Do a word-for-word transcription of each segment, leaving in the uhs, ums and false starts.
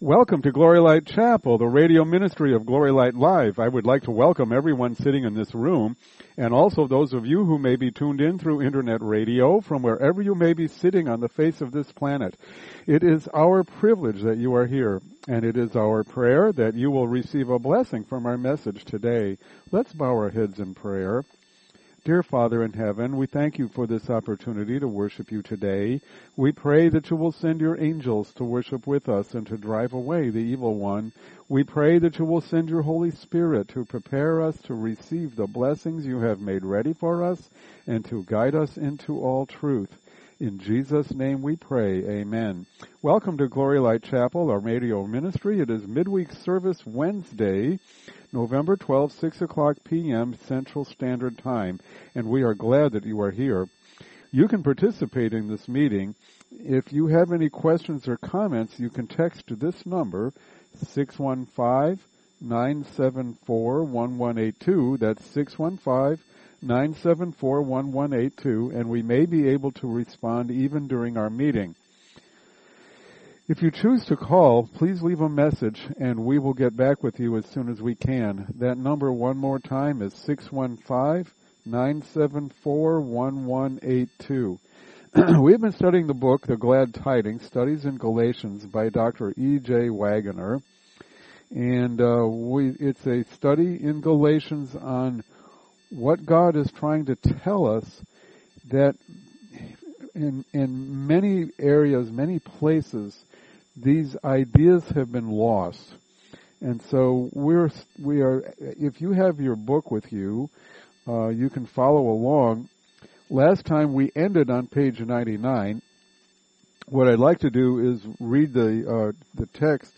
Welcome to Glory Light Chapel, the radio ministry of Glory Light Live. I would like to welcome everyone sitting in this room, and also those of you who may be tuned in through internet radio from wherever you may be sitting on the face of this planet. It is our privilege that you are here, and it is our prayer that you will receive a blessing from our message today. Let's bow our heads in prayer. Dear Father in heaven, we thank you for this opportunity to worship you today. We pray that you will send your angels to worship with us and to drive away the evil one. We pray that you will send your Holy Spirit to prepare us to receive the blessings you have made ready for us and to guide us into all truth. In Jesus' name we pray, amen. Welcome to Glory Light Chapel, our radio ministry. It is midweek service Wednesday, November twelfth, six o'clock p.m. Central Standard Time, and we are glad that you are here. You can participate in this meeting. If you have any questions or comments, you can text to this number, six one five, nine seven four, one one eight two. That's six one five, nine seven four, one one eight two, and we may be able to respond even during our meeting. If you choose to call, please leave a message, and we will get back with you as soon as we can. That number one more time is six one five, nine seven four, one one eight two. We've been studying the book, The Glad Tidings, Studies in Galatians by Doctor E J Wagoner. And uh, we, it's a study in Galatians on what God is trying to tell us, that in in many areas, many places, these ideas have been lost. And so we're we are. If you have your book with you, uh, you can follow along. Last time we ended on page ninety-nine. What I'd like to do is read the uh, the text,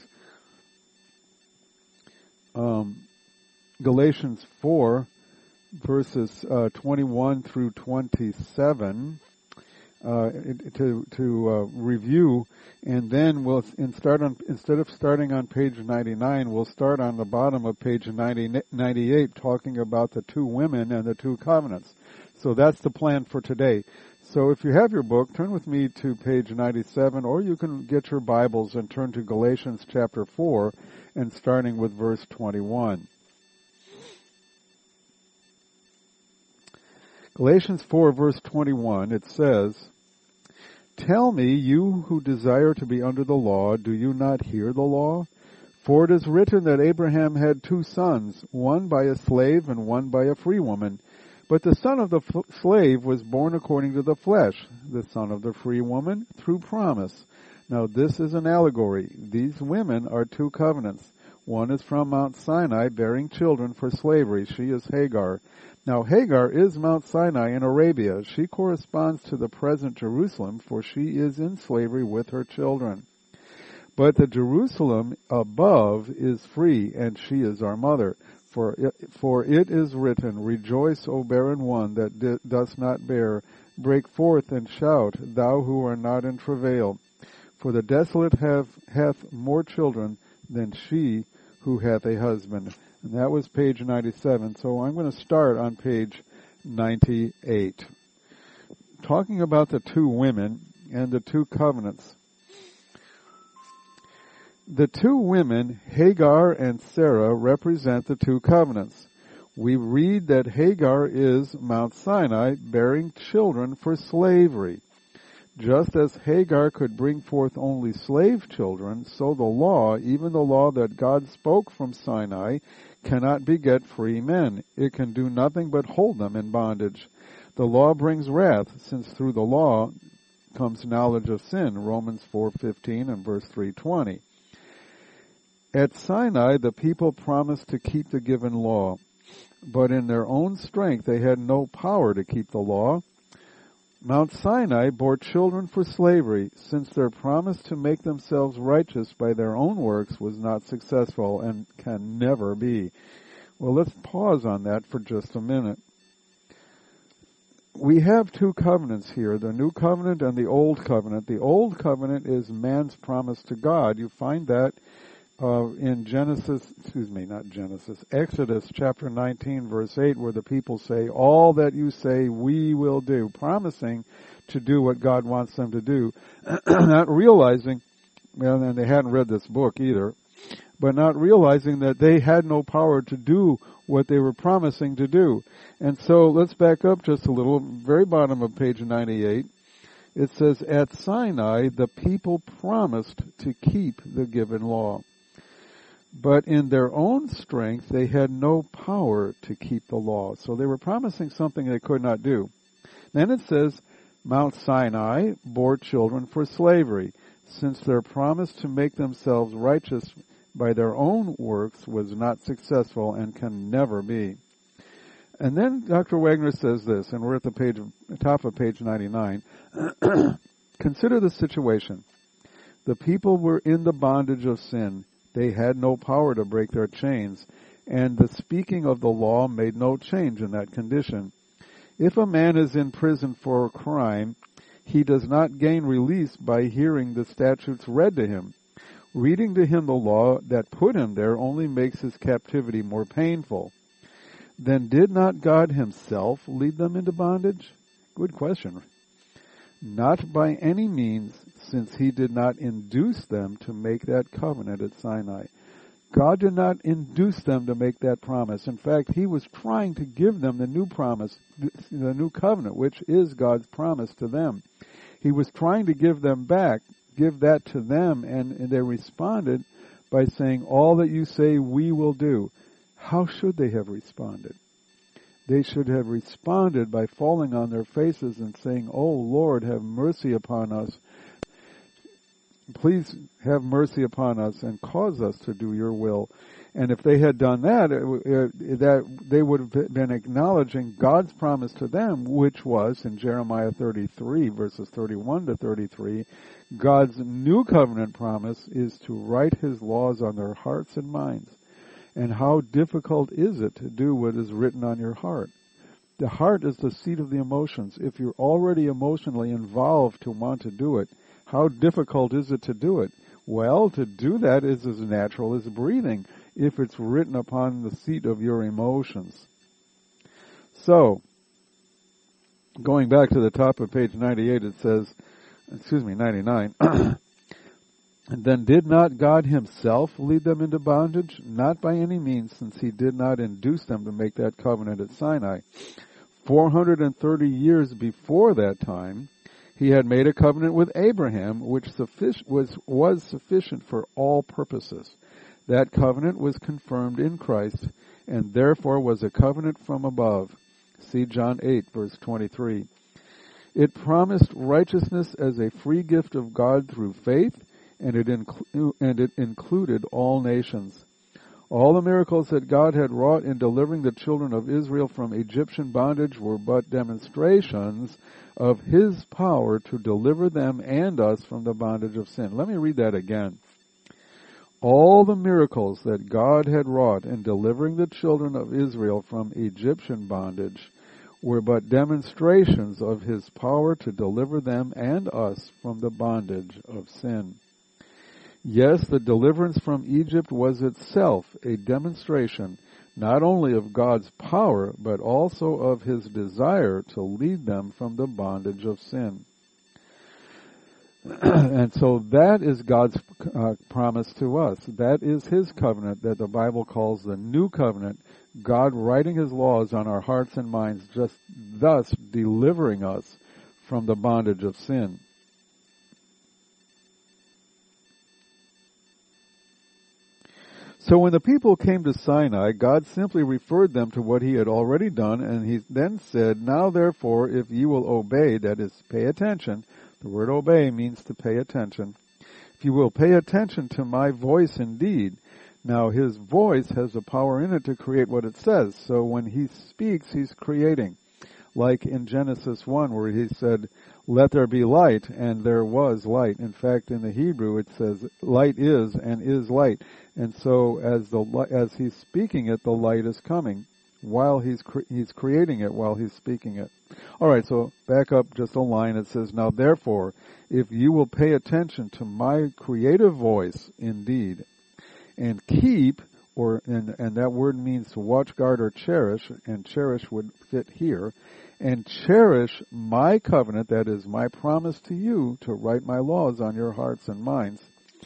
um, Galatians four. Verses uh, twenty-one through twenty-seven uh, to to uh, review, and then we'll in start on instead of starting on page ninety-nine, we'll start on the bottom of page ninety, ninety-eight, talking about the two women and the two covenants. So that's the plan for today. So if you have your book, turn with me to page ninety-seven, or you can get your Bibles and turn to Galatians chapter four, and starting with verse twenty-one. Galatians four, verse twenty-one, it says, "Tell me, you who desire to be under the law, do you not hear the law? For it is written that Abraham had two sons, one by a slave and one by a free woman. But the son of the f- slave was born according to the flesh, the son of the free woman through promise. Now this is an allegory. These women are two covenants. One is from Mount Sinai, bearing children for slavery. She is Hagar. Now Hagar is Mount Sinai in Arabia. She corresponds to the present Jerusalem, for she is in slavery with her children. But the Jerusalem above is free, and she is our mother. For it, for it is written, Rejoice, O barren one that di- does not bear. Break forth and shout, thou who are not in travail. For the desolate have, hath more children than she who hath a husband." And that was page ninety-seven. So I'm going to start on page ninety-eight. Talking about the two women and the two covenants. The two women, Hagar and Sarah, represent the two covenants. We read that Hagar is Mount Sinai, bearing children for slavery. Just as Hagar could bring forth only slave children, so the law, even the law that God spoke from Sinai, cannot beget free men. It can do nothing but hold them in bondage. The law brings wrath, since through the law comes knowledge of sin, Romans four fifteen and verse three twenty. At Sinai, the people promised to keep the given law, but in their own strength they had no power to keep the law. Mount Sinai bore children for slavery, since their promise to make themselves righteous by their own works was not successful and can never be. Well, let's pause on that for just a minute. We have two covenants here, the New Covenant and the Old Covenant. The Old Covenant is man's promise to God. You find that uh, in Genesis, excuse me, not Genesis, Exodus chapter nineteen, verse eight, where the people say, all that you say we will do, promising to do what God wants them to do, not realizing well, and they hadn't read this book either, but not realizing that they had no power to do what they were promising to do. And so let's back up just a little. Very bottom of page ninety-eight, it says, at Sinai, the people promised to keep the given law. But in their own strength, they had no power to keep the law. So they were promising something they could not do. Then it says, Mount Sinai bore children for slavery, since their promise to make themselves righteous by their own works was not successful and can never be. And then Doctor Wagner says this, and we're at the page, top of page ninety-nine. Consider the situation. The people were in the bondage of sin. They had no power to break their chains, and the speaking of the law made no change in that condition. If a man is in prison for a crime, he does not gain release by hearing the statutes read to him. Reading to him the law that put him there only makes his captivity more painful. Then did not God himself lead them into bondage? Good question. Not by any means, since he did not induce them to make that covenant at Sinai. God did not induce them to make that promise. In fact, he was trying to give them the new promise, the new covenant, which is God's promise to them. He was trying to give them back, give that to them, and, and they responded by saying, all that you say we will do. How should they have responded? They should have responded by falling on their faces and saying, oh Lord, have mercy upon us. Please have mercy upon us and cause us to do your will. And if they had done that, it, it, that they would have been acknowledging God's promise to them, which was in Jeremiah thirty-three, verses thirty-one to thirty-three, God's new covenant promise is to write his laws on their hearts and minds. And how difficult is it to do what is written on your heart? The heart is the seat of the emotions. If you're already emotionally involved to want to do it, how difficult is it to do it? Well, to do that is as natural as breathing if it's written upon the seat of your emotions. So, going back to the top of page ninety-eight, it says, excuse me, ninety-nine, and then did not God himself lead them into bondage? Not by any means, since he did not induce them to make that covenant at Sinai. four hundred thirty years before that time, he had made a covenant with Abraham, which suffic- was, was sufficient for all purposes. That covenant was confirmed in Christ, and therefore was a covenant from above. See John eight, verse twenty-three. It promised righteousness as a free gift of God through faith, and it, inclu- and it included all nations. All the miracles that God had wrought in delivering the children of Israel from Egyptian bondage were but demonstrations of his power to deliver them and us from the bondage of sin. Let me read that again. All the miracles that God had wrought in delivering the children of Israel from Egyptian bondage were but demonstrations of his power to deliver them and us from the bondage of sin. Yes, the deliverance from Egypt was itself a demonstration not only of God's power, but also of his desire to lead them from the bondage of sin. And so that is God's uh, promise to us. That is his covenant that the Bible calls the new covenant, God writing his laws on our hearts and minds, just thus delivering us from the bondage of sin. So when the people came to Sinai, God simply referred them to what he had already done, and he then said, now therefore, if you will obey, that is, pay attention. The word obey means to pay attention. If you will pay attention to my voice indeed. Now his voice has the power in it to create what it says. So when he speaks, he's creating. Like in Genesis one, where he said, let there be light, and there was light. In fact, in the Hebrew it says, light is and is light. And so as the as he's speaking it, the light is coming while he's cre- he's creating it, while he's speaking it. All right, so back up just a line. It says, now therefore, if you will pay attention to my creative voice indeed, and keep, or and, and that word means to watch, guard, or cherish, and cherish would fit here, and cherish my covenant, that is my promise to you to write my laws on your hearts and minds.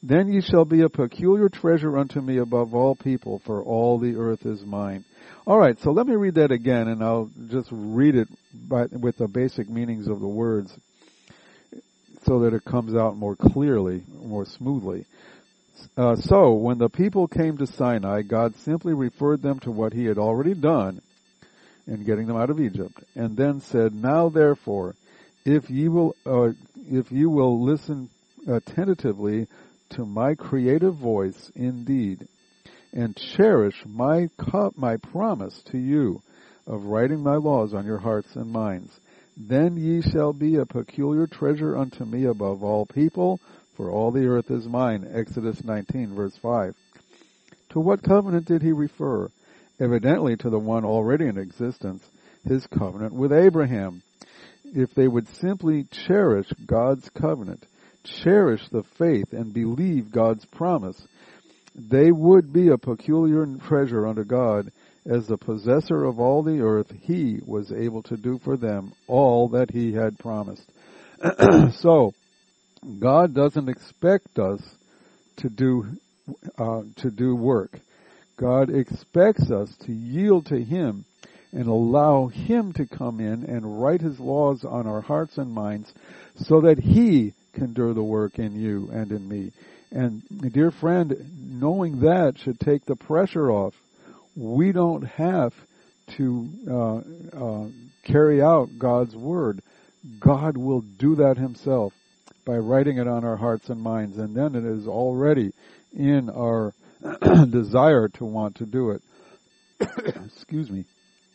Then ye shall be a peculiar treasure unto me above all people, for all the earth is mine. All right, so let me read that again, and I'll just read it by, with the basic meanings of the words so that it comes out more clearly, more smoothly. Uh, so, when the people came to Sinai, God simply referred them to what he had already done in getting them out of Egypt, and then said, Now therefore, if ye will, uh, if you will listen attentively to my creative voice indeed, and cherish my co- my promise to you of writing my laws on your hearts and minds, then ye shall be a peculiar treasure unto me above all people, for all the earth is mine. Exodus nineteen, verse five. To what covenant did he refer? Evidently to the one already in existence, his covenant with Abraham. If they would simply cherish God's covenant, cherish the faith, and believe God's promise, they would be a peculiar treasure unto God. As the possessor of all the earth, he was able to do for them all that he had promised. So, God doesn't expect us to do uh, to do work. God expects us to yield to him and allow him to come in and write his laws on our hearts and minds so that he can do the work in you and in me. And, dear friend, knowing that should take the pressure off. We don't have to uh, uh, carry out God's word. God will do that himself by writing it on our hearts and minds, and then it is already in our desire to want to do it. Excuse me.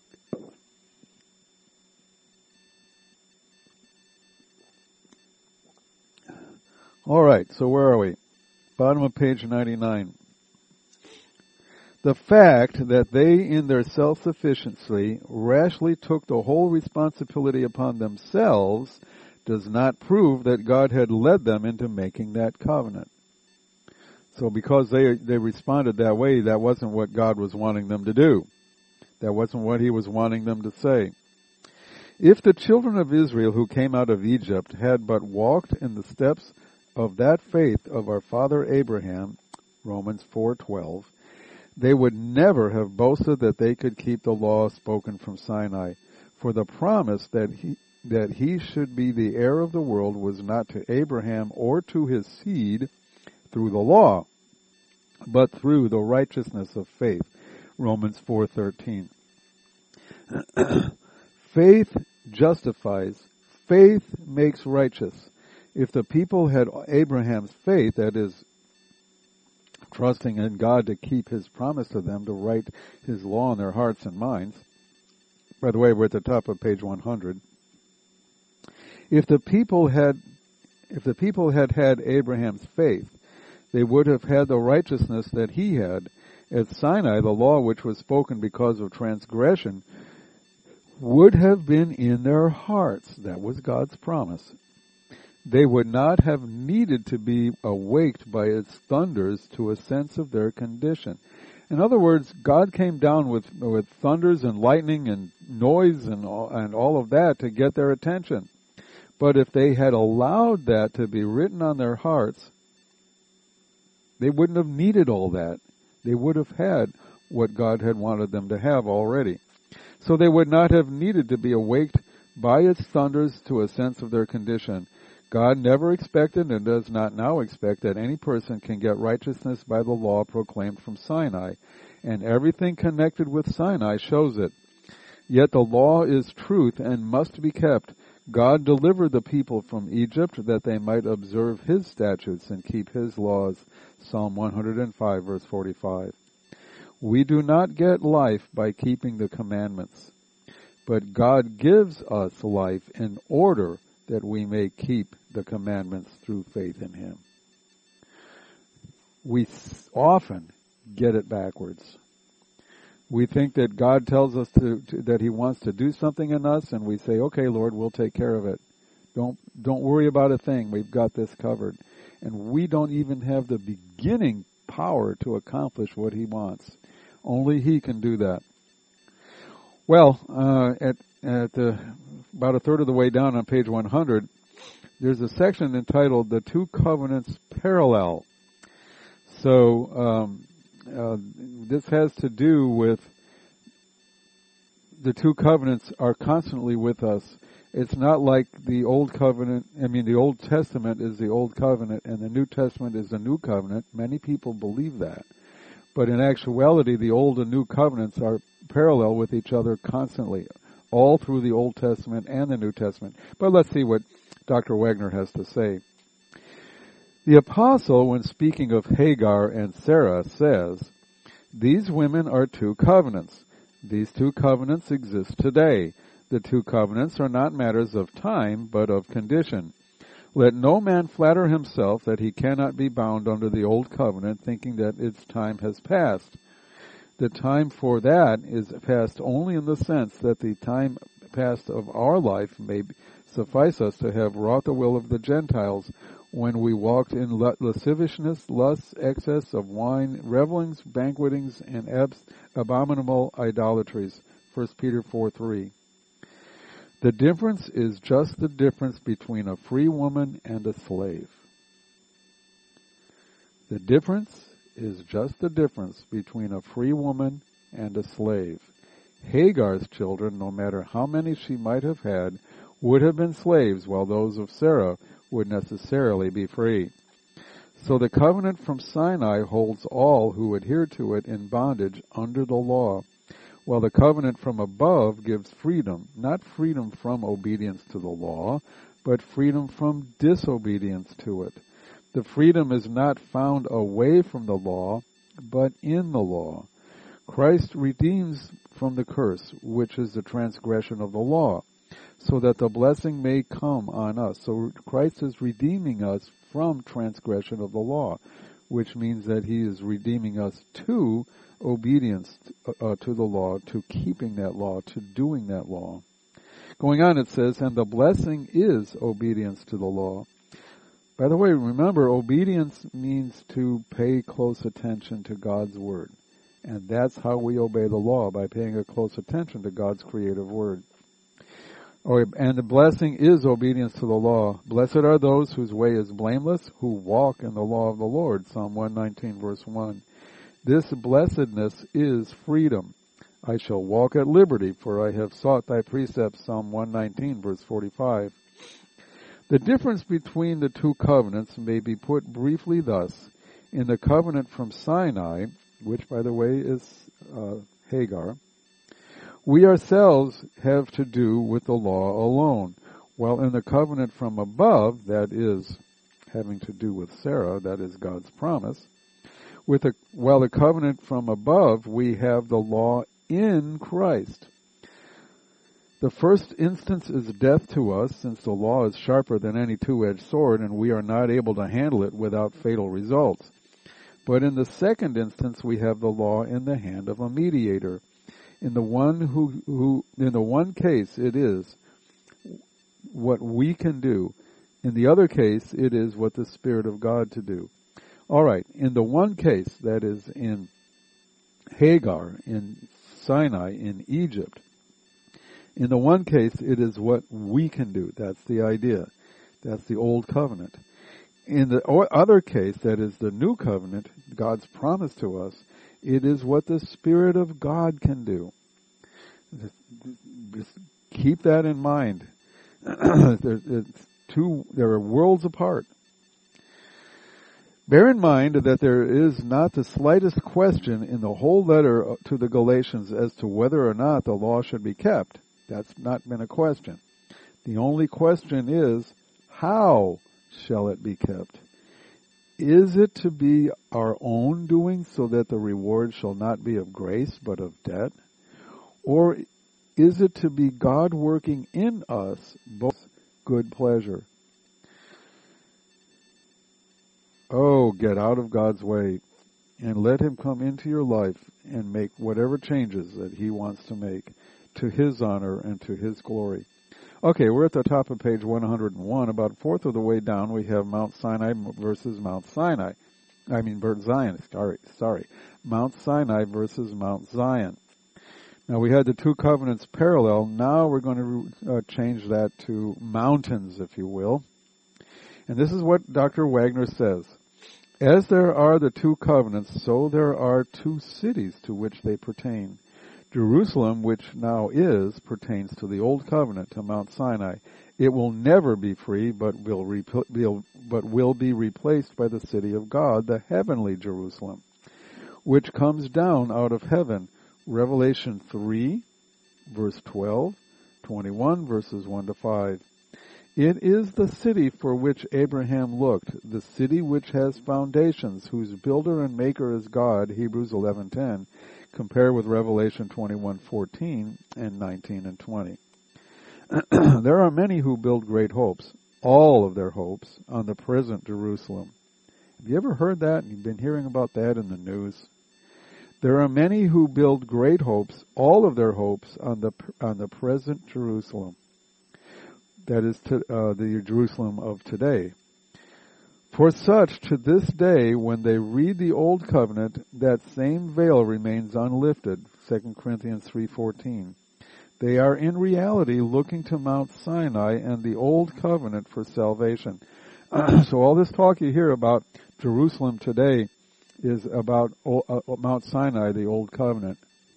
All right, so where are we? Bottom of page ninety-nine. The fact that they, in their self-sufficiency, rashly took the whole responsibility upon themselves does not prove that God had led them into making that covenant. So because they they responded that way, that wasn't what God was wanting them to do. That wasn't what he was wanting them to say. If the children of Israel who came out of Egypt had but walked in the steps of that faith of our father Abraham, Romans four twelve, they would never have boasted that they could keep the law spoken from Sinai. For the promise that he, that he should be the heir of the world was not to Abraham or to his seed through the law, but through the righteousness of faith. Romans four thirteen. Faith justifies. Faith makes righteous. If the people had Abraham's faith, that is, trusting in God to keep his promise to them, to write his law in their hearts and minds. By the way, we're at the top of page one hundred. If the people had, if the people had had Abraham's faith, they would have had the righteousness that he had. At Sinai, the law which was spoken because of transgression would have been in their hearts. That was God's promise. They would not have needed to be awaked by its thunders to a sense of their condition. In other words, God came down with with thunders and lightning and noise and all, and all of that to get their attention. But if they had allowed that to be written on their hearts, they wouldn't have needed all that. They would have had what God had wanted them to have already. So they would not have needed to be awaked by its thunders to a sense of their condition. God never expected and does not now expect that any person can get righteousness by the law proclaimed from Sinai, and everything connected with Sinai shows it. Yet the law is truth and must be kept. God delivered the people from Egypt that they might observe his statutes and keep his laws. Psalm one hundred five, verse forty-five. We do not get life by keeping the commandments, but God gives us life in order that we may keep the commandments through faith in him. We often get it backwards. We think that God tells us to, to, that he wants to do something in us, and we say, okay, Lord, we'll take care of it. Don't, don't worry about a thing. We've got this covered. And we don't even have the beginning power to accomplish what he wants. Only he can do that. Well, uh, at, at the, about a third of the way down on page one hundred, there's a section entitled The Two Covenants Parallel. So um, uh, this has to do with the two covenants are constantly with us. It's not like the Old Covenant, I mean the Old Testament is the Old Covenant and the New Testament is the New Covenant. Many people believe that. But in actuality, the Old and New Covenants are parallel with each other constantly, all through the Old Testament and the New Testament. But let's see what Doctor Wagner has to say. The apostle, when speaking of Hagar and Sarah, says, "These women are two covenants. These two covenants exist today. The two covenants are not matters of time, but of condition. Let no man flatter himself that he cannot be bound under the old covenant, thinking that its time has passed. The time for that is past only in the sense that the time past of our life may suffice us to have wrought the will of the Gentiles, when we walked in lasciviousness, lust, excess of wine, revelings, banquetings, and abs- abominable idolatries." First Peter four three. The difference is just the difference between a free woman and a slave. The difference is just the difference between a free woman and a slave. Hagar's children, no matter how many she might have had, would have been slaves, while those of Sarah would necessarily be free. So the covenant from Sinai holds all who adhere to it in bondage under the law, while the covenant from above gives freedom, not freedom from obedience to the law, but freedom from disobedience to it. The freedom is not found away from the law, but in the law. Christ redeems from the curse, which is the transgression of the law, so that the blessing may come on us. So Christ is redeeming us from transgression of the law, which means that he is redeeming us to obedience uh, to the law, to keeping that law, to doing that law. Going on, it says, and the blessing is obedience to the law. By the way, remember, obedience means to pay close attention to God's word. And that's how we obey the law, by paying a close attention to God's creative word. Oh, and the blessing is obedience to the law. Blessed are those whose way is blameless, who walk in the law of the Lord. Psalm one nineteen, verse one. This blessedness is freedom. I shall walk at liberty, for I have sought thy precepts. Psalm one nineteen, verse forty-five. The difference between the two covenants may be put briefly thus. In the covenant from Sinai, which, by the way, is uh, Hagar, we ourselves have to do with the law alone, while in the covenant from above, that is, having to do with Sarah, that is God's promise, with the, while the covenant from above, we have the law in Christ. The first instance is death to us, since the law is sharper than any two-edged sword, and we are not able to handle it without fatal results. But in the second instance, we have the law in the hand of a mediator. In the one who, who, in the one case, it is what we can do. In the other case, it is what the Spirit of God to do. All right. In the one case, that is in Hagar, in Sinai, in Egypt, in the one case, it is what we can do. That's the idea. That's the old covenant. In the other case, that is the new covenant, God's promise to us, it is what the Spirit of God can do. Just keep that in mind. There's two, there are worlds apart. Bear in mind that there is not the slightest question in the whole letter to the Galatians as to whether or not the law should be kept. That's not been a question. The only question is, how shall it be kept? Is it to be our own doing so that the reward shall not be of grace but of debt? Or is it to be God working in us both good pleasure? Oh, get out of God's way and let him come into your life and make whatever changes that he wants to make to his honor and to his glory. Okay, we're at the top of page one hundred one. About a fourth of the way down, we have Mount Sinai versus Mount Sinai. I mean, Mount Zion, sorry, sorry. Mount Sinai versus Mount Zion. Now, we had the two covenants parallel. Now we're going to uh, change that to mountains, if you will. And this is what Doctor Wagner says. As there are the two covenants, so there are two cities to which they pertain. Jerusalem, which now is, pertains to the old covenant, to Mount Sinai. It will never be free, but will, repl- will, but will be replaced by the city of God, the heavenly Jerusalem, which comes down out of heaven. Revelation three, verse twelve, twenty-one, verses one to five. It is the city for which Abraham looked, the city which has foundations, whose builder and maker is God, Hebrews eleven ten. Compare with Revelation twenty-one fourteen and nineteen and twenty. There are many who build great hopes, all of their hopes, on the present Jerusalem. Have you ever heard that? You've been hearing about that in the news. There are many who build great hopes, all of their hopes, on the on the present Jerusalem. That is to, uh, the Jerusalem of today. For such, to this day, when they read the Old Covenant, that same veil remains unlifted, Second Corinthians three fourteen. They are in reality looking to Mount Sinai and the Old Covenant for salvation. So all this talk you hear about Jerusalem today is about uh, Mount Sinai, the Old Covenant.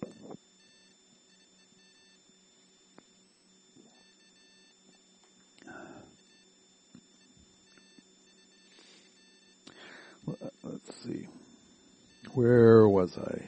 Let's see. Where was I?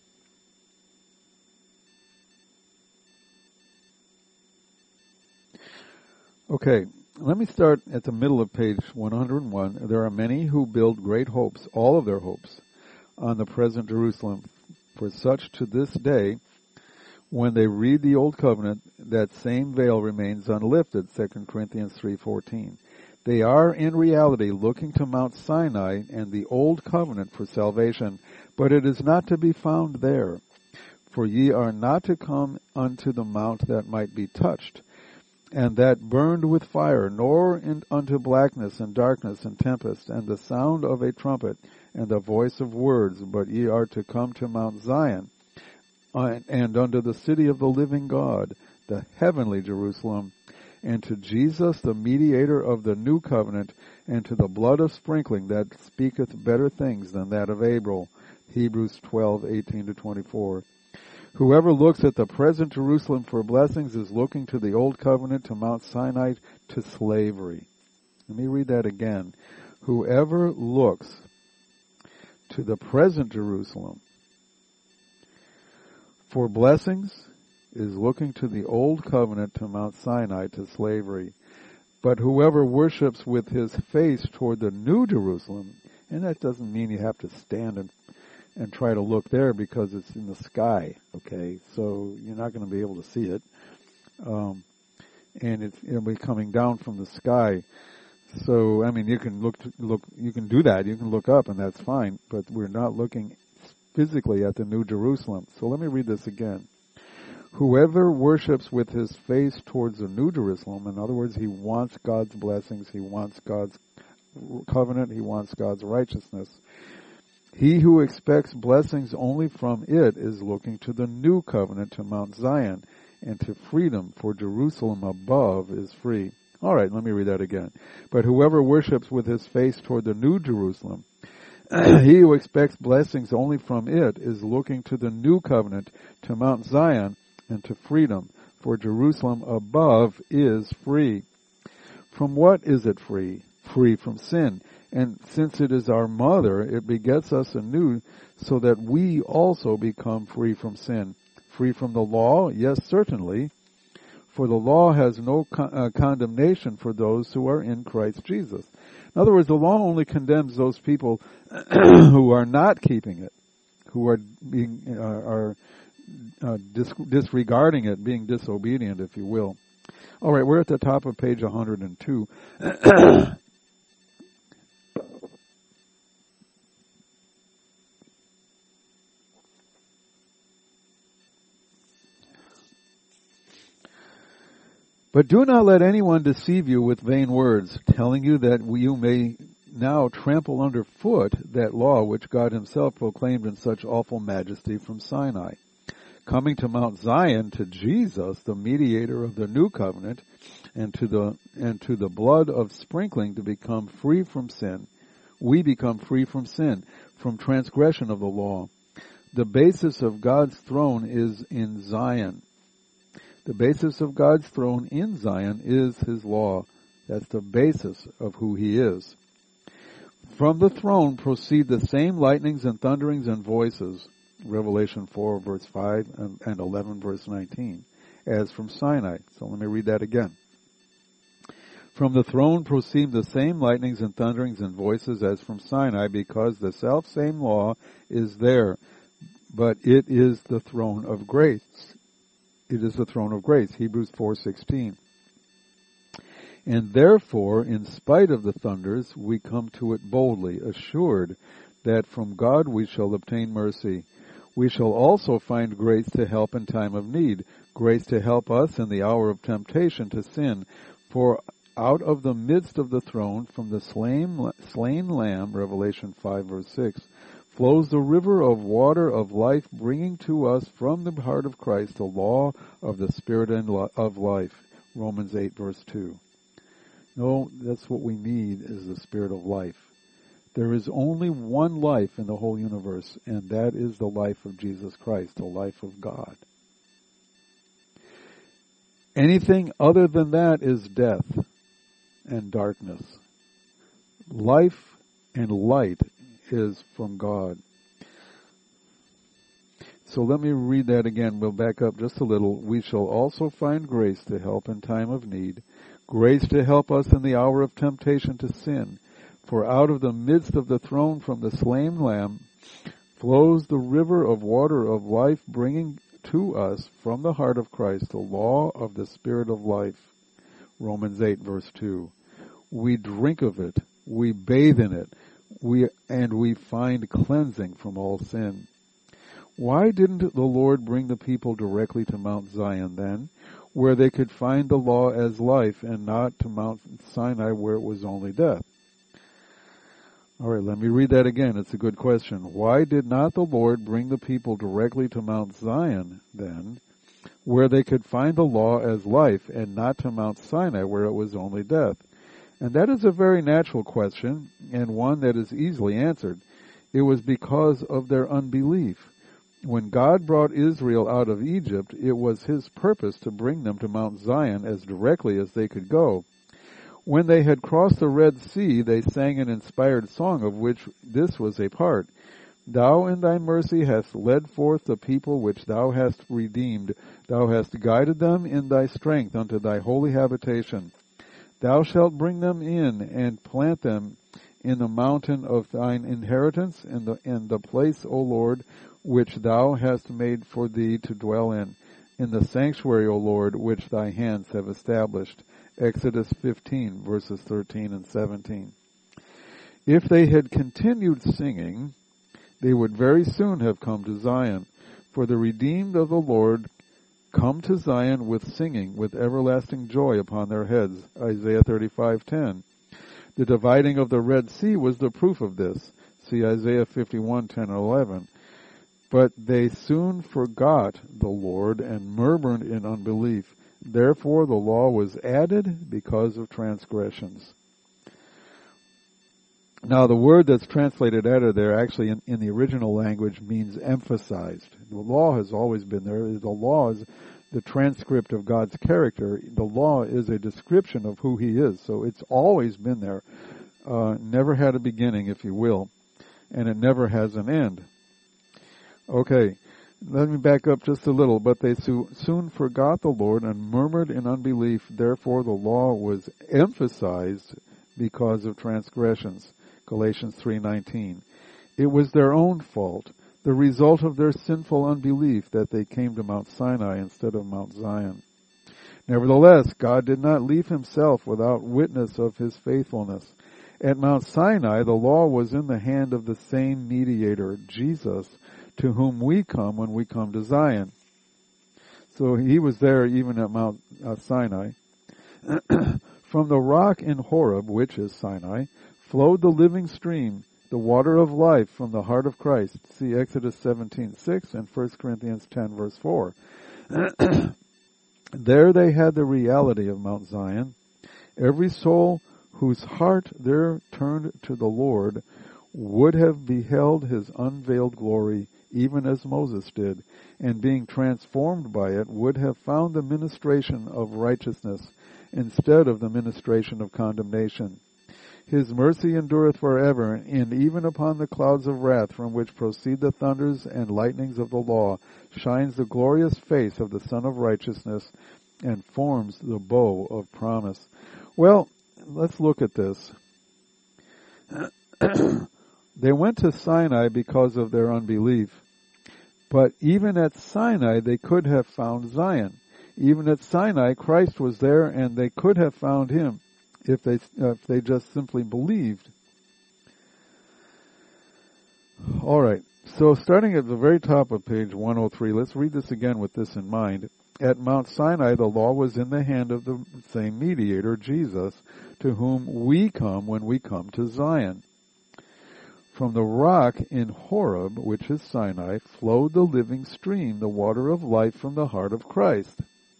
Okay, let me start at the middle of page one hundred one. There are many who build great hopes, all of their hopes, on the present Jerusalem. For such to this day, when they read the Old Covenant, that same veil remains unlifted, Second Corinthians three fourteen. They are in reality looking to Mount Sinai and the Old Covenant for salvation, but it is not to be found there. For ye are not to come unto the mount that might be touched, and that burned with fire, nor in, unto blackness and darkness and tempest, and the sound of a trumpet, and the voice of words, but ye are to come to Mount Zion, and, and unto the city of the living God, the heavenly Jerusalem, and to Jesus, the mediator of the new covenant, and to the blood of sprinkling that speaketh better things than that of Abel. Hebrews twelve eighteen to twenty-four. Whoever looks at the present Jerusalem for blessings is looking to the old covenant, to Mount Sinai, to slavery. Let me read that again. Whoever looks to the present Jerusalem for blessings is looking to the old covenant, to Mount Sinai, to slavery. But whoever worships with his face toward the new Jerusalem, and that doesn't mean you have to stand and and try to look there because it's in the sky, okay? So you're not going to be able to see it. Um, and it's, it'll be coming down from the sky. So, I mean, you can look, to, look, you can do that. You can look up and that's fine, but we're not looking physically at the New Jerusalem. So let me read this again. Whoever worships with his face towards the New Jerusalem, in other words, he wants God's blessings, he wants God's covenant, he wants God's righteousness. He who expects blessings only from it is looking to the new covenant, to Mount Zion, and to freedom, for Jerusalem above is free. All right, let me read that again. But whoever worships with his face toward the new Jerusalem, he who expects blessings only from it is looking to the new covenant, to Mount Zion, and to freedom, for Jerusalem above is free. From what is it free? Free from sin. And since it is our mother, it begets us anew, so that we also become free from sin. Free from the law? Yes, certainly. For the law has no con- uh, condemnation for those who are in Christ Jesus. In other words, the law only condemns those people who are not keeping it, who are being uh, are uh, dis- disregarding it, being disobedient, if you will. All right, we're at the top of page one hundred two. But do not let anyone deceive you with vain words, telling you that you may now trample underfoot that law which God himself proclaimed in such awful majesty from Sinai. Coming to Mount Zion, to Jesus, the mediator of the new covenant, and to the and to the blood of sprinkling, to become free from sin, we become free from sin, from transgression of the law. The basis of God's throne is in Zion. The basis of God's throne in Zion is His law. That's the basis of who He is. From the throne proceed the same lightnings and thunderings and voices, Revelation four verse five and, and eleven verse nineteen, as from Sinai. So let me read that again. From the throne proceed the same lightnings and thunderings and voices as from Sinai, because the self-same law is there, but it is the throne of grace. It is the throne of grace, Hebrews four sixteen. And therefore, in spite of the thunders, we come to it boldly, assured that from God we shall obtain mercy. We shall also find grace to help in time of need, grace to help us in the hour of temptation to sin. For out of the midst of the throne, from the slain, slain Lamb, Revelation five verse six, flows the river of water of life, bringing to us from the heart of Christ the law of the Spirit of life, Romans eight verse two. No, that's what we need, is the Spirit of life. There is only one life in the whole universe, and that is the life of Jesus Christ, the life of God. Anything other than that is death and darkness. Life and light is from God. So let me read that again. We'll back up just a little. We shall also find grace to help in time of need, grace to help us in the hour of temptation to sin. For out of the midst of the throne, from the slain Lamb, flows the river of water of life, bringing to us from the heart of Christ the law of the Spirit of life. Romans eight verse two. We drink of it, we bathe in it, we and we find cleansing from all sin. Why didn't the Lord bring the people directly to Mount Zion then, where they could find the law as life, and not to Mount Sinai where it was only death? All right, let me read that again. It's a good question. Why did not the Lord bring the people directly to Mount Zion then, where they could find the law as life, and not to Mount Sinai where it was only death? And that is a very natural question, and one that is easily answered. It was because of their unbelief. When God brought Israel out of Egypt, it was His purpose to bring them to Mount Zion as directly as they could go. When they had crossed the Red Sea, they sang an inspired song of which this was a part. Thou in thy mercy hast led forth the people which thou hast redeemed. Thou hast guided them in thy strength unto thy holy habitation. Thou shalt bring them in and plant them in the mountain of thine inheritance, in the, in the place, O Lord, which thou hast made for thee to dwell in, in the sanctuary, O Lord, which thy hands have established. Exodus fifteen, verses thirteen and seventeen. If they had continued singing, they would very soon have come to Zion. For the redeemed of the Lord come to Zion with singing, with everlasting joy upon their heads. Isaiah thirty-five ten. The dividing of the Red Sea was the proof of this. See Isaiah fifty-one ten and eleven. But they soon forgot the Lord and murmured in unbelief. Therefore the law was added because of transgressions. Now the word that's translated added there actually in, in the original language means emphasized. The law has always been there. The law is the transcript of God's character. The law is a description of who He is. So it's always been there. Uh, never had a beginning, if you will. And it never has an end. Okay. Let me back up just a little. But they so, soon forgot the Lord and murmured in unbelief. Therefore the law was emphasized because of transgressions. Galatians three nineteen. It was their own fault, the result of their sinful unbelief, that they came to Mount Sinai instead of Mount Zion. Nevertheless, God did not leave Himself without witness of His faithfulness. At Mount Sinai, the law was in the hand of the same mediator, Jesus, to whom we come when we come to Zion. So He was there even at Mount uh, Sinai. From the rock in Horeb, which is Sinai, flowed the living stream, the water of life from the heart of Christ. See Exodus seventeen six and First Corinthians ten verse four. There they had the reality of Mount Zion. Every soul whose heart there turned to the Lord, would have beheld his unveiled glory, even as Moses did, and being transformed by it, would have found the ministration of righteousness instead of the ministration of condemnation. His mercy endureth forever, and even upon the clouds of wrath from which proceed the thunders and lightnings of the law shines the glorious face of the Son of Righteousness and forms the bow of promise. Well, let's look at this. They went to Sinai because of their unbelief, but even at Sinai they could have found Zion. Even at Sinai, Christ was there, and they could have found him if they uh, if they just simply believed. All right, so starting at the very top of page one oh three, let's read this again with this in mind. At Mount Sinai, the law was in the hand of the same mediator, Jesus, to whom we come when we come to Zion. From the rock in Horeb, which is Sinai, flowed the living stream, the water of life from the heart of Christ.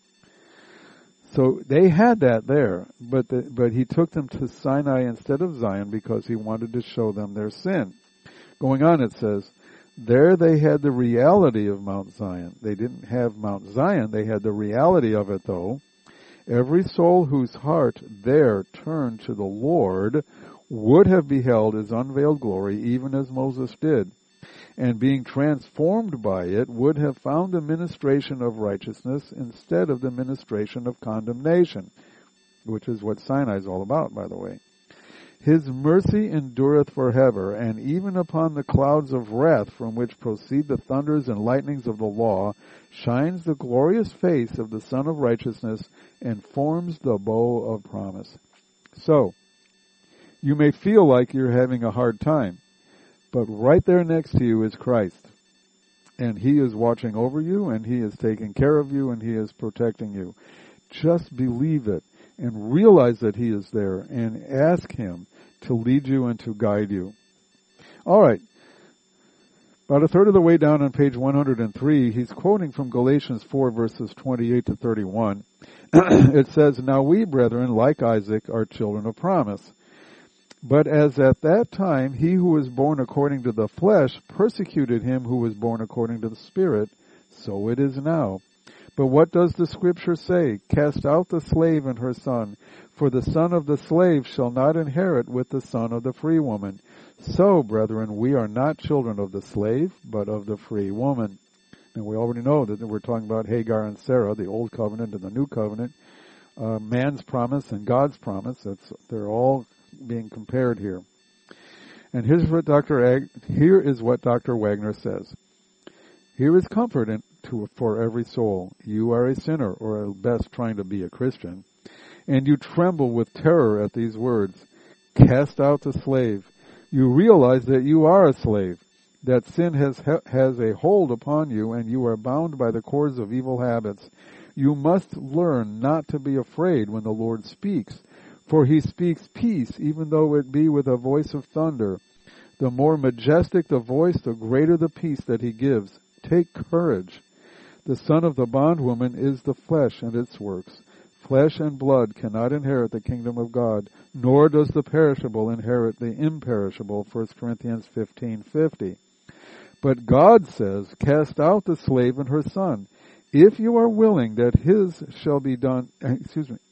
So they had that there, but the, but he took them to Sinai instead of Zion because he wanted to show them their sin. Going on, it says, there they had the reality of Mount Zion. They didn't have Mount Zion, they had the reality of it though. Every soul whose heart there turned to the Lord would have beheld his unveiled glory, even as Moses did, and being transformed by it would have found the ministration of righteousness instead of the ministration of condemnation, which is what Sinai is all about, by the way. His mercy endureth forever, and even upon the clouds of wrath from which proceed the thunders and lightnings of the law shines the glorious face of the Son of Righteousness and forms the bow of promise. So, you may feel like you're having a hard time, but right there next to you is Christ. And he is watching over you, and he is taking care of you, and he is protecting you. Just believe it, and realize that he is there, and ask him to lead you and to guide you. All right. About a third of the way down on page one hundred three, he's quoting from Galatians four, verses twenty-eight to thirty-one. It says, now we, brethren, like Isaac, are children of promise. But as at that time he who was born according to the flesh persecuted him who was born according to the Spirit, so it is now. But what does the Scripture say? Cast out the slave and her son, for the son of the slave shall not inherit with the son of the free woman. So, brethren, we are not children of the slave, but of the free woman. And we already know that we're talking about Hagar and Sarah, the Old Covenant and the New Covenant, uh, man's promise and God's promise. That's, they're all being compared here. And here's what Doctor Ag- here is what Doctor Wagner says. Here is comfort in, to, for every soul. You are a sinner, or at best trying to be a Christian, and you tremble with terror at these words. Cast out the slave. You realize that you are a slave, that sin has has a hold upon you, and you are bound by the cords of evil habits. You must learn not to be afraid when the Lord speaks, for he speaks peace, even though it be with a voice of thunder. The more majestic the voice, the greater the peace that he gives. Take courage. The son of the bondwoman is the flesh and its works. Flesh and blood cannot inherit the kingdom of God, nor does the perishable inherit the imperishable, First Corinthians fifteen fifty. But God says, cast out the slave and her son. If you are willing that his shall be done, excuse me,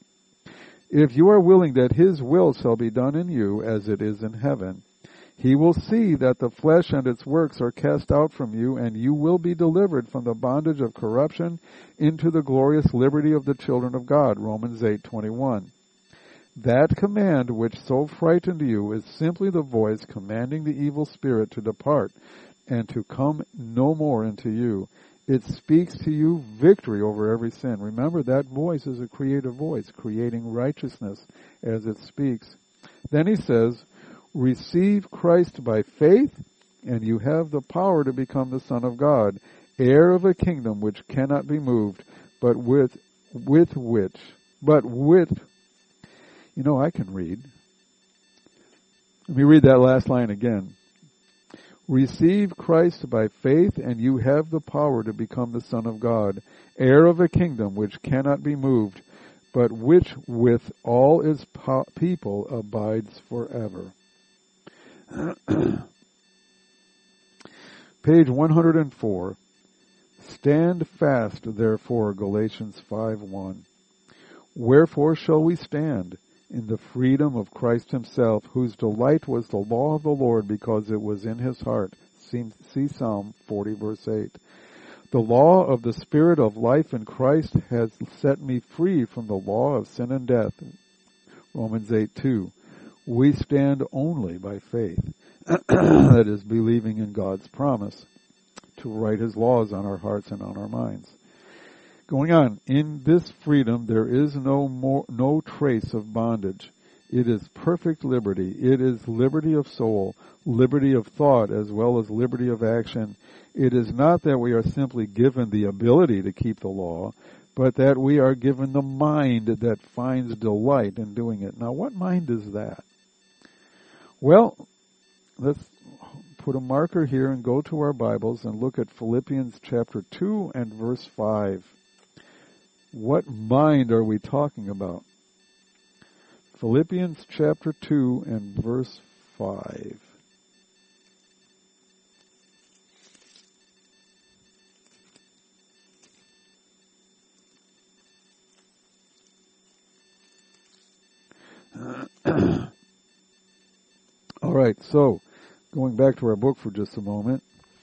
if you are willing that his will shall be done in you as it is in heaven, he will see that the flesh and its works are cast out from you, and you will be delivered from the bondage of corruption into the glorious liberty of the children of God, Romans eight twenty-one. That command which so frightened you is simply the voice commanding the evil spirit to depart and to come no more into you. It speaks to you victory over every sin. Remember, that voice is a creative voice, creating righteousness as it speaks. Then he says, receive Christ by faith, and you have the power to become the Son of God, heir of a kingdom which cannot be moved, but with, with which, but with, you know, I can read. Let me read that last line again. Receive Christ by faith, and you have the power to become the Son of God, heir of a kingdom which cannot be moved, but which with all its po- people abides forever. Page one hundred four. Stand fast, therefore, Galatians five one. Wherefore shall we stand? In the freedom of Christ himself, whose delight was the law of the Lord, because it was in his heart. See Psalm forty, verse eight. The law of the Spirit of life in Christ has set me free from the law of sin and death. Romans eight two. We stand only by faith. That is, believing in God's promise to write his laws on our hearts and on our minds. Going on, in this freedom there is no more, no trace of bondage. It is perfect liberty. It is liberty of soul, liberty of thought, as well as liberty of action. It is not that we are simply given the ability to keep the law, but that we are given the mind that finds delight in doing it. Now, what mind is that? Well, let's put a marker here and go to our Bibles and look at Philippians chapter two and verse five. What mind are we talking about? Philippians chapter two and verse five. All right, so going back to our book for just a moment.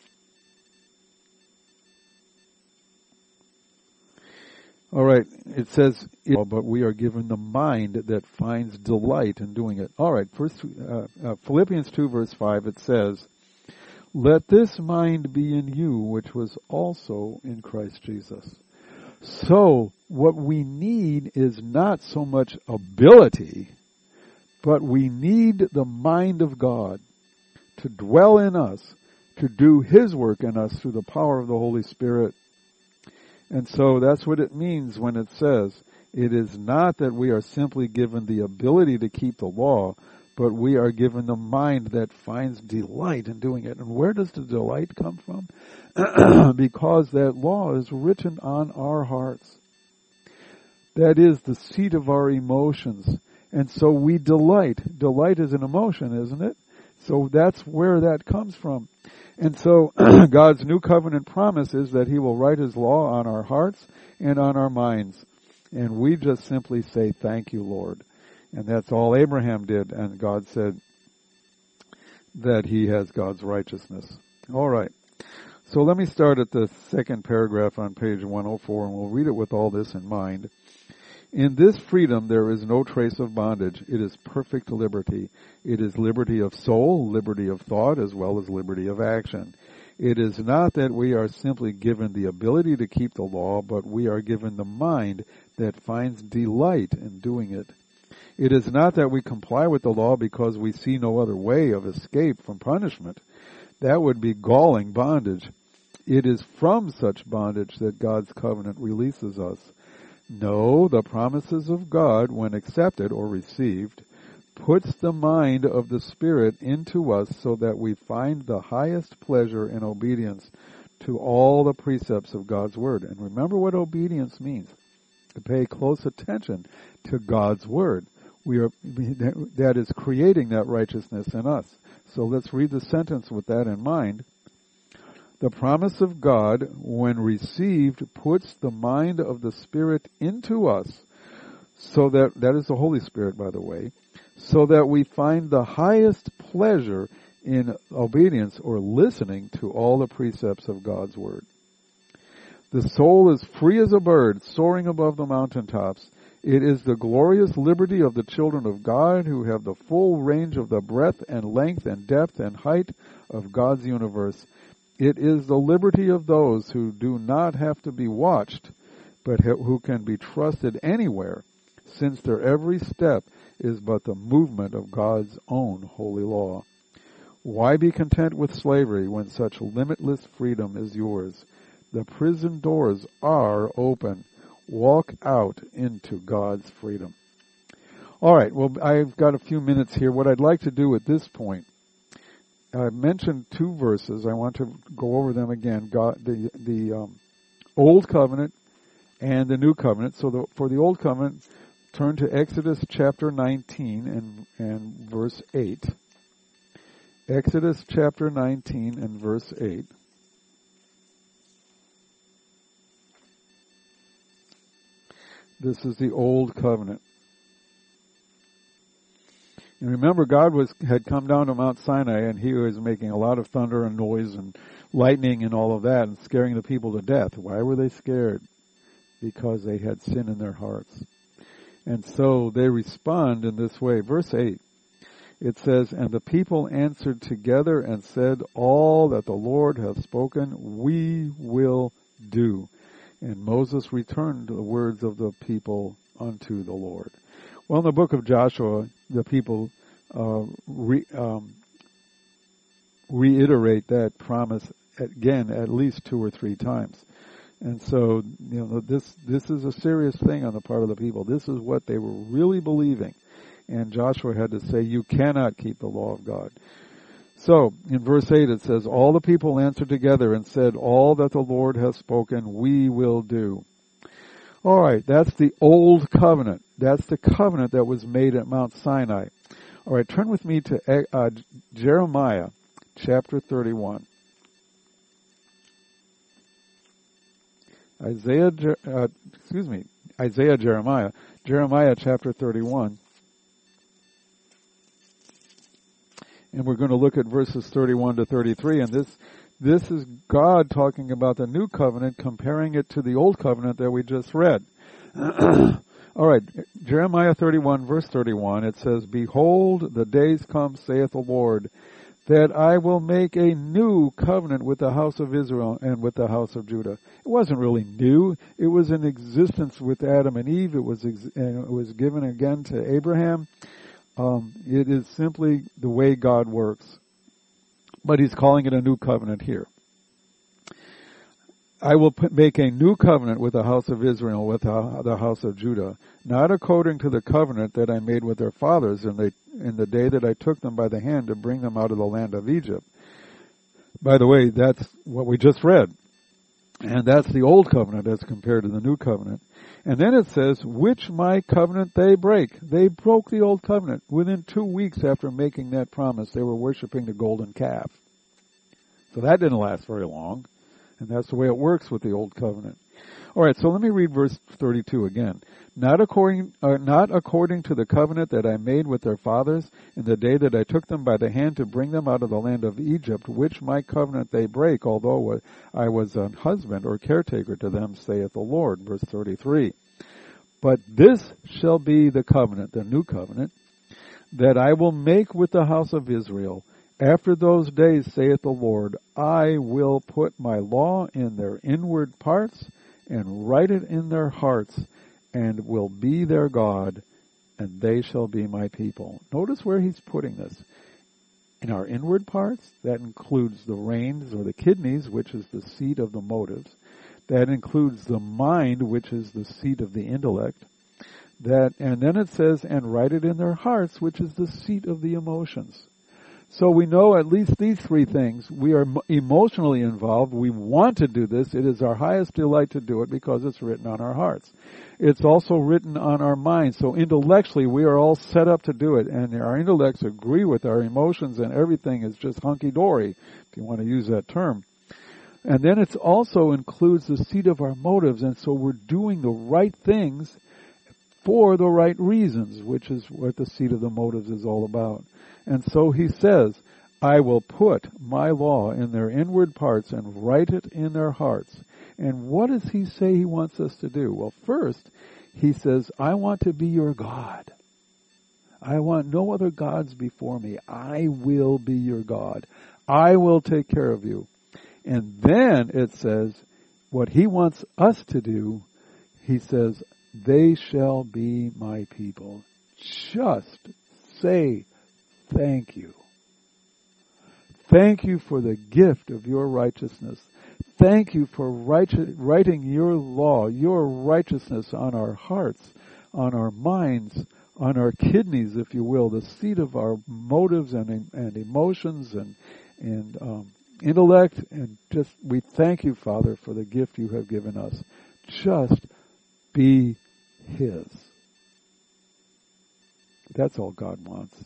All right, it says, but we are given the mind that finds delight in doing it. All right, first, uh, uh, Philippians two, verse five, it says, let this mind be in you, which was also in Christ Jesus. So, what we need is not so much ability, but we need the mind of God to dwell in us, to do his work in us through the power of the Holy Spirit. And so that's what it means when it says, it is not that we are simply given the ability to keep the law, but we are given the mind that finds delight in doing it. And where does the delight come from? Because that law is written on our hearts. That is the seat of our emotions. And so we delight. Delight is an emotion, isn't it? So that's where that comes from. And so God's new covenant promise is that he will write his law on our hearts and on our minds. And we just simply say, thank you, Lord. And that's all Abraham did. And God said that he has God's righteousness. All right. So let me start at the second paragraph on page one oh four, and we'll read it with all this in mind. In this freedom there is no trace of bondage. It is perfect liberty. It is liberty of soul, liberty of thought, as well as liberty of action. It is not that we are simply given the ability to keep the law, but we are given the mind that finds delight in doing it. It is not that we comply with the law because we see no other way of escape from punishment. That would be galling bondage. It is from such bondage that God's covenant releases us. No, the promises of God, when accepted or received, puts the mind of the Spirit into us so that we find the highest pleasure in obedience to all the precepts of God's Word. And remember what obedience means. To pay close attention to God's Word. We are, that is creating that righteousness in us. So let's read the sentence with that in mind. The promise of God, when received, puts the mind of the Spirit into us, so that, that is the Holy Spirit, by the way, so that we find the highest pleasure in obedience or listening to all the precepts of God's Word. The soul is free as a bird, soaring above the mountaintops. It is the glorious liberty of the children of God who have the full range of the breadth and length and depth and height of God's universe. It is the liberty of those who do not have to be watched, but who can be trusted anywhere, since their every step is but the movement of God's own holy law. Why be content with slavery when such limitless freedom is yours? The prison doors are open. Walk out into God's freedom. All right, well, I've got a few minutes here. What I'd like to do at this point, I mentioned two verses. I want to go over them again. God, the the um, Old Covenant and the new covenant. So the, for the old covenant, turn to Exodus chapter nineteen and, and verse eight. Exodus chapter nineteen and verse eight. This is the old covenant. And remember, God was had come down to Mount Sinai, and he was making a lot of thunder and noise and lightning and all of that, and scaring the people to death. Why were they scared? Because they had sin in their hearts. And so they respond in this way. Verse eight, it says, "And the people answered together and said, all that the Lord hath spoken, we will do. And Moses returned the words of the people unto the Lord." Well, in the book of Joshua, the people uh, re, um, reiterate that promise again at least two or three times. And so, you know, this this is a serious thing on the part of the people. This is what they were really believing. And Joshua had to say, you cannot keep the law of God. So, in verse eight it says, "All the people answered together and said, all that the Lord hath spoken, we will do." All right, that's the old covenant. That's the covenant that was made at Mount Sinai. All right, turn with me to uh, Jeremiah chapter thirty-one. Isaiah, uh, excuse me, Isaiah, Jeremiah, Jeremiah chapter thirty-one. And we're going to look at verses thirty-one to thirty-three, and this This is God talking about the new covenant, comparing it to the old covenant that we just read. All right, Jeremiah thirty-one, verse thirty-one, it says, "Behold, the days come, saith the Lord, that I will make a new covenant with the house of Israel and with the house of Judah." It wasn't really new. It was in existence with Adam and Eve. It was ex- and it was given again to Abraham. Um, it is simply the way God works. But he's calling it a new covenant here. "I will put, make a new covenant with the house of Israel, with the, the house of Judah, not according to the covenant that I made with their fathers in the, in the day that I took them by the hand to bring them out of the land of Egypt." By the way, that's what we just read. And that's the old covenant as compared to the new covenant. And then it says, "Which my covenant they break." They broke the old covenant. Within two weeks after making that promise, they were worshiping the golden calf. So that didn't last very long. And that's the way it works with the old covenant. All right, so let me read verse thirty-two again. Not according, uh, not according to the covenant that I made with their fathers in the day that I took them by the hand to bring them out of the land of Egypt, which my covenant they break, although I was an husband or caretaker to them, saith the Lord. Verse thirty-three. "But this shall be the covenant," the new covenant, "that I will make with the house of Israel. After those days, saith the Lord, I will put my law in their inward parts and write it in their hearts, and will be their God, and they shall be my people." Notice where he's putting this. In our inward parts, that includes the reins or the kidneys, which is the seat of the motives. That includes the mind, which is the seat of the intellect. That, and then it says, "and write it in their hearts," which is the seat of the emotions. So we know at least these three things. We are emotionally involved. We want to do this. It is our highest delight to do it because it's written on our hearts. It's also written on our minds. So intellectually, we are all set up to do it. And our intellects agree with our emotions, and everything is just hunky-dory, if you want to use that term. And then it also includes the seat of our motives. And so we're doing the right things for the right reasons, which is what the seat of the motives is all about. And so he says, "I will put my law in their inward parts and write it in their hearts." And what does he say he wants us to do? Well, first, he says, "I want to be your God. I want no other gods before me. I will be your God. I will take care of you." And then it says, what he wants us to do, he says, "They shall be my people." Just say thank you. Thank you for the gift of your righteousness. Thank you for writing your law, your righteousness on our hearts, on our minds, on our kidneys, if you will, the seat of our motives and and emotions and and um, intellect. And just we thank you, Father, for the gift you have given us. Just be His. That's all God wants.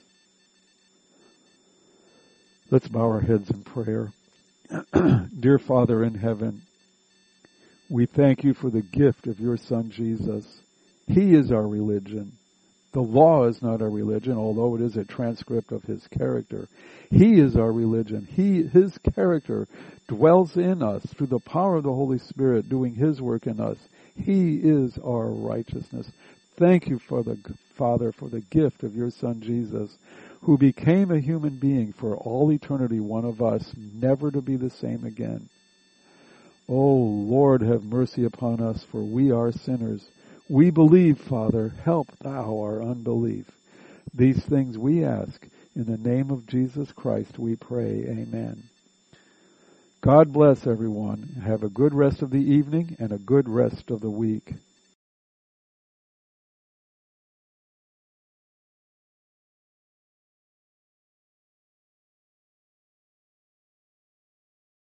Let's bow our heads in prayer. Dear Father in heaven, we thank you for the gift of your Son Jesus. He is our religion. The law is not our religion, although it is a transcript of His character. He is our religion. He, His character dwells in us through the power of the Holy Spirit doing His work in us. He is our righteousness. Thank you, for the Father, for the gift of your Son Jesus, who became a human being for all eternity, one of us, never to be the same again. Oh, Lord, have mercy upon us, for we are sinners. We believe, Father, help thou our unbelief. These things we ask. In the name of Jesus Christ we pray. Amen. God bless everyone. Have a good rest of the evening and a good rest of the week.